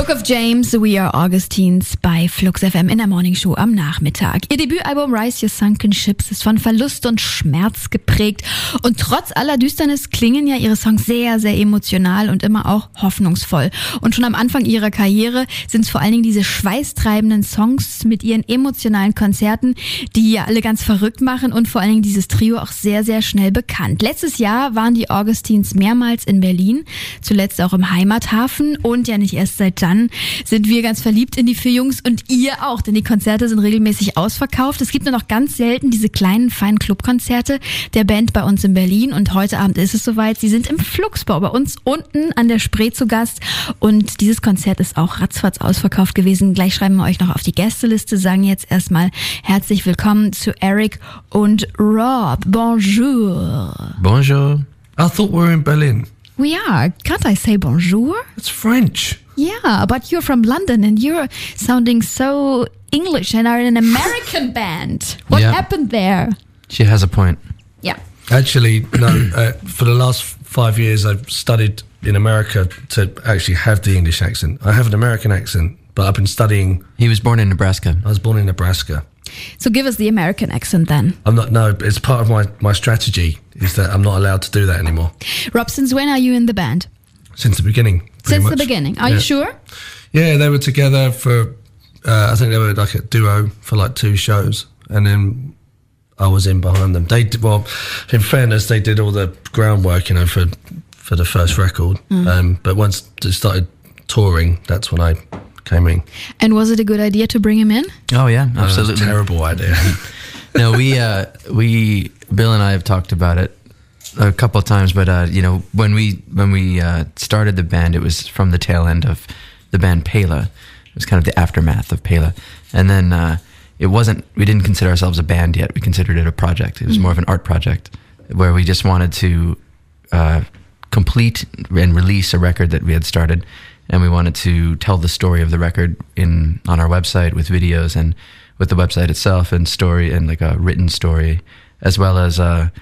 Book of James, We Are Augustines bei Flux FM in der Morning Show am Nachmittag. Ihr Debütalbum Rise Your Sunken Ships ist von Verlust und Schmerz geprägt. Und trotz aller Düsternis klingen ja ihre Songs sehr, sehr emotional und immer auch hoffnungsvoll. Und schon am Anfang ihrer Karriere sind es vor allen Dingen diese schweißtreibenden Songs mit ihren emotionalen Konzerten, die ja alle ganz verrückt machen und vor allen Dingen dieses Trio auch sehr, sehr schnell bekannt. Letztes Jahr waren die Augustines mehrmals in Berlin, zuletzt auch im Heimathafen und ja nicht erst seit dann sind wir ganz verliebt in die vier Jungs und ihr auch, denn die Konzerte sind regelmäßig ausverkauft. Es gibt nur noch ganz selten diese kleinen, feinen Clubkonzerte der Band bei uns in Berlin und heute Abend ist es soweit. Sie sind im Fluxbau bei uns unten an der Spree zu Gast und dieses Konzert ist auch ratzfatz ausverkauft gewesen. Gleich schreiben wir euch noch auf die Gästeliste, sagen jetzt erstmal herzlich willkommen zu Eric und Rob. Bonjour. Bonjour. I thought we were in Berlin. We are. Can't I say bonjour? It's French. Yeah, but you're from London and you're sounding so English and are in an American band. What happened there? She has a point. Yeah. Actually, no, for the last 5 years I've studied in America to actually have the English accent. I have an American accent, but I've been studying... He was born in Nebraska. I was born in Nebraska. So give us the American accent then. No, it's part of my strategy is that I'm not allowed to do that anymore. Rob, since when are you in the band? Since the beginning. Since the beginning. Are you sure? Yeah, they were together for, I think they were like a duo for like 2 shows. And then I was in behind them. Well, in fairness, they did all the groundwork, for the first record. But once they started touring, that's when I came in. And was it a good idea to bring him in? Oh yeah, absolutely. It was a terrible idea. No, we Bill and I have talked about it a couple of times, but when we started the band, it was from the tail end of the band Pela. It was kind of the aftermath of Pela, and then we didn't consider ourselves a band yet. We considered it a project. It was more of an art project where we just wanted to complete and release a record that we had started, and we wanted to tell the story of the record on our website with videos and with the website itself and story and like a written story, as well as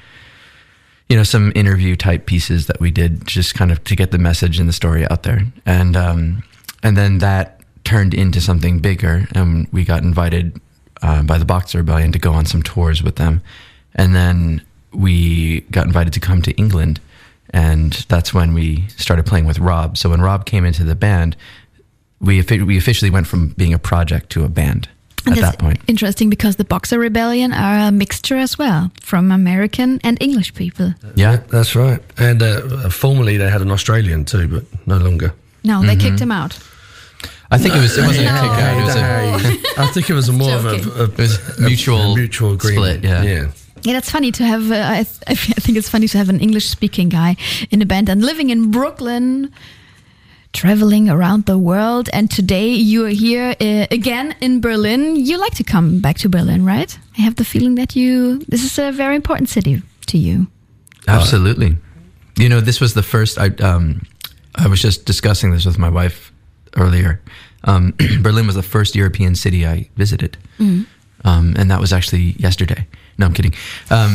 some interview type pieces that we did just kind of to get the message and the story out there. And then that turned into something bigger, and we got invited by the Boxer Rebellion to go on some tours with them. And then we got invited to come to England, and that's when we started playing with Rob. So when Rob came into the band, we officially went from being a project to a band. And at that point. Interesting because the Boxer Rebellion are a mixture as well from American and English people. Yeah, that's right. And formerly they had an Australian too, but no longer. No, they kicked him out. I think it wasn't a kick out. It was I think it was more of a mutual agreement. Split. Yeah. Yeah, that's funny to have. I think it's funny to have an English-speaking guy in a band and living in Brooklyn, traveling around the world. And today you are here again in Berlin. You like to come back to Berlin, right? I have the feeling that this is a very important city to you. Absolutely. This was the first. I was just discussing this with my wife earlier. Berlin was the first European city I visited, and that was actually yesterday. No, I'm kidding.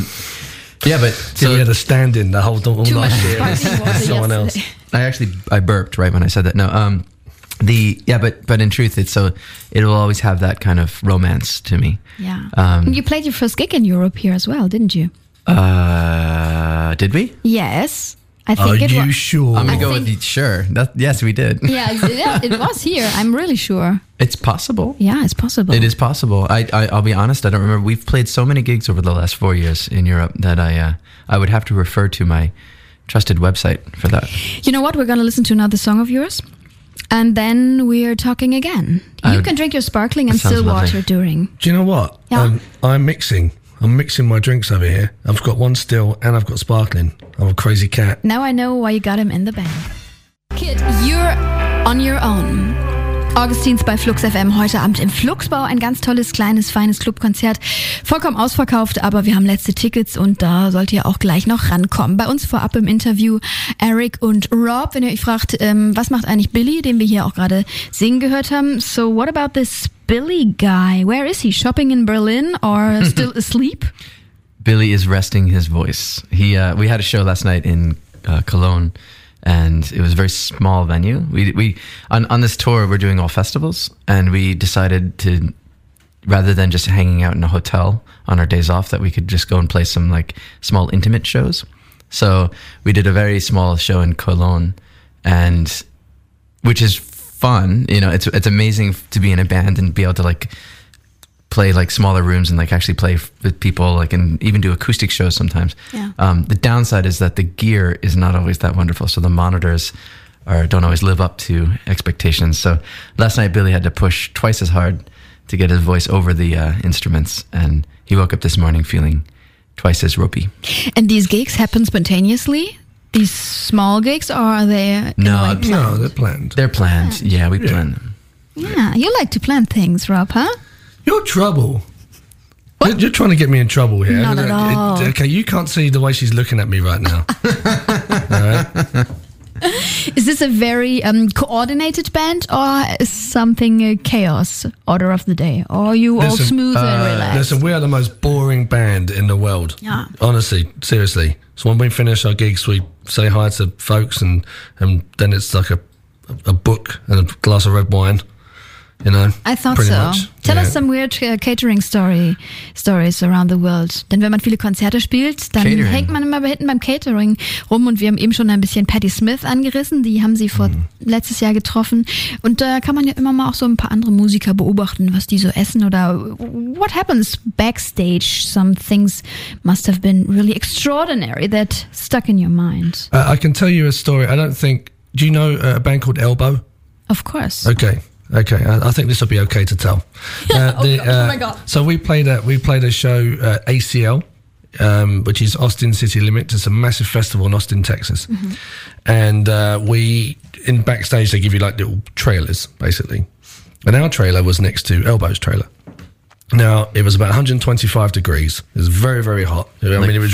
But so you had a stand-in the whole last year. Someone else. I burped right when I said that. No, but in truth, it will always have that kind of romance to me. Yeah. You played your first gig in Europe here as well, didn't you? Did we? Yes. I think Are you sure? I'm going to go with sure. Yes, we did. Yeah, it was here. I'm really sure. It's possible. Yeah, it's possible. It is possible. I'll be honest, I don't remember. We've played so many gigs over the last 4 years in Europe that I would have to refer to my trusted website for that. You know what? We're going to listen to another song of yours, and then we're talking again. You can drink your sparkling and still water during. Do you know what? Yeah. I'm mixing my drinks over here. I've got one still and I've got sparkling. I'm a crazy cat. Now I know why you got him in the band. Kid, you're on your own. Augustines bei Flux FM heute Abend im Fluxbau. Ein ganz tolles, kleines, feines Clubkonzert. Vollkommen ausverkauft, aber wir haben letzte Tickets und da sollt ihr auch gleich noch rankommen. Bei uns vorab im Interview Eric und Rob. Wenn ihr euch fragt, was macht eigentlich Billy, den wir hier auch gerade singen gehört haben. So what about this Billy guy? Where is he? Shopping in Berlin or still asleep? Billy is resting his voice. We had a show last night in Cologne, and it was a very small venue. We on this tour, we're doing all festivals, and we decided to, rather than just hanging out in a hotel on our days off, that we could just go and play some like small intimate shows. So we did a very small show in Cologne, and which is fun. You know, it's amazing to be in a band and be able to like play like smaller rooms and like actually play with people, like, and even do acoustic shows sometimes. Yeah. The downside is that the gear is not always that wonderful. So the monitors don't always live up to expectations. So last night Billy had to push twice as hard to get his voice over the instruments, and he woke up this morning feeling twice as ropey. And these gigs happen spontaneously? These small gigs, or are they in a way planned? No, they're planned. They're planned. Yeah, we plan them. Yeah, you like to plan things, Rob, huh? You're trouble. You're trying to get me in trouble here. Not at all. Okay, you can't see the way she's looking at me right now. All right? Is this a very coordinated band, or is something chaos order of the day? Or are you all smooth and relaxed? Listen, we are the most boring band in the world. Yeah. Honestly, seriously. So when we finish our gigs, we say hi to folks, and then it's like a book and a glass of red wine. You know, I thought pretty so. much. Tell us some weird catering stories around the world. Denn wenn man viele Konzerte spielt, dann hängt man immer hinten beim Catering rum, und wir haben eben schon ein bisschen Patti Smith angerissen. Die haben sie letztes Jahr getroffen, und da kann man ja immer mal auch so ein paar andere Musiker beobachten, was die so essen oder what happens backstage. Some things must have been really extraordinary that stuck in your mind. I can tell you a story. Do you know a band called Elbow? Of course. Okay. I think this will be okay to tell. Oh my God. So we played a show, ACL, which is Austin City Limits. It's a massive festival in Austin, Texas. Mm-hmm. And in backstage, they give you like little trailers, basically. And our trailer was next to Elbow's trailer. Now, it was about 125 degrees. It was very, very hot. I mean, it was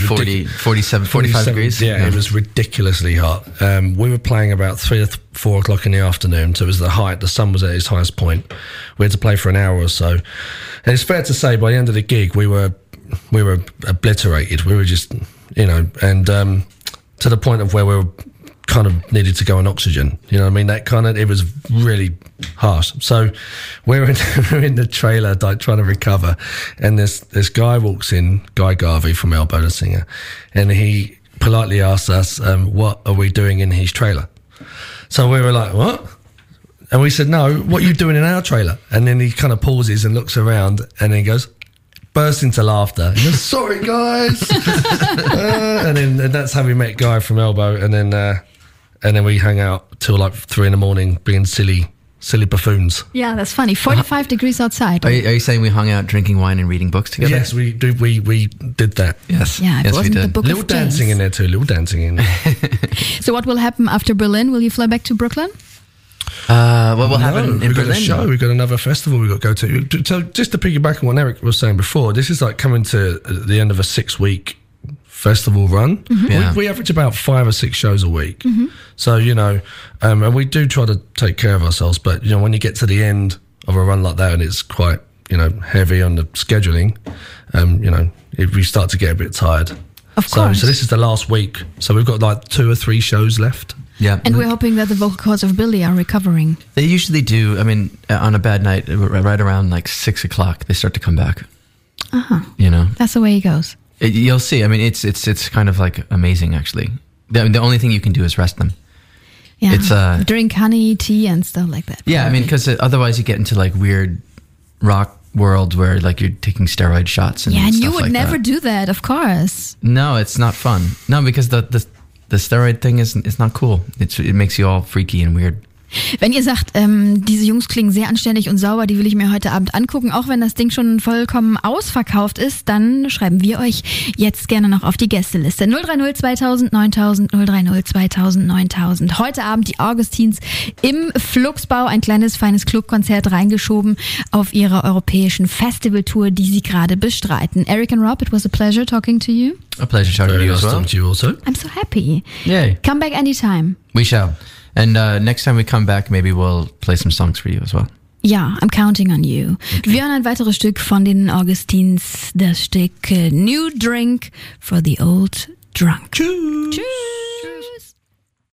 45 degrees. Yeah, it was ridiculously hot. We were playing about 3 or 4 o'clock in the afternoon, so it was the sun was at its highest point. We had to play for an hour or so. And it's fair to say, by the end of the gig, we were obliterated. We were just, and to the point of where we were kind of needed to go on oxygen. You know what I mean? It was really harsh. So we're in the trailer, like, trying to recover, and this guy walks in, Guy Garvey from Elbow, the singer, and he politely asked us, what are we doing in his trailer? So we were like, what? And we said, no, what are you doing in our trailer? And then he kind of pauses and looks around, and then he goes, burst into laughter. He goes, sorry guys. and that's how we met Guy from Elbow, and then we hung out till like 3 a.m. being silly buffoons. Yeah, that's funny. 45 degrees outside. Are you saying we hung out drinking wine and reading books together? Yes, we did. We did that. Yes. Yeah, it yes, wasn't we the did. book Little of dancing James. in there too. Little dancing in there. So what will happen after Berlin? Will you fly back to Brooklyn? What will happen in we've got Berlin? a show. We've got another festival we've got to go to. So just to piggyback on what Eric was saying before, this is like coming to the end of a 6-week festival run. Mm-hmm. Yeah. We average about 5 or 6 shows a week. Mm-hmm. So, and we do try to take care of ourselves, but, when you get to the end of a run like that and it's quite, heavy on the scheduling, we start to get a bit tired. Of course. So this is the last week. So we've got like 2 or 3 shows left. Yeah. And we're hoping that the vocal cords of Billy are recovering. They usually do. I mean, on a bad night, right around like 6 o'clock, they start to come back. Uh-huh. That's the way he goes. You'll see. I mean, it's kind of like amazing, actually. The only thing you can do is rest them. Yeah. It's drink honey, tea, and stuff like that. Yeah, I mean, because otherwise you get into like weird rock world where like you're taking steroid shots and and stuff you would like never that. do that, of course. No, it's not fun. No, because the steroid thing it's not cool. It makes you all freaky and weird. Wenn ihr sagt, diese Jungs klingen sehr anständig und sauber, die will ich mir heute Abend angucken, auch wenn das Ding schon vollkommen ausverkauft ist, dann schreiben wir euch jetzt gerne noch auf die Gästeliste. 030 2000 9000, 030 2000 9000. Heute Abend die Augustins im Flugsbau, ein kleines, feines Clubkonzert reingeschoben auf ihrer europäischen Festivaltour, die sie gerade bestreiten. Eric and Rob, it was a pleasure talking to you. A pleasure talking to you as well. To you also. I'm so happy. Yay. Come back anytime. We shall. And next time we come back, maybe we'll play some songs for you as well. Ja, I'm counting on you. Okay. Wir hören ein weiteres Stück von den Augustins, das Stück New Drink for the Old Drunk. Tschüss. Tschüss.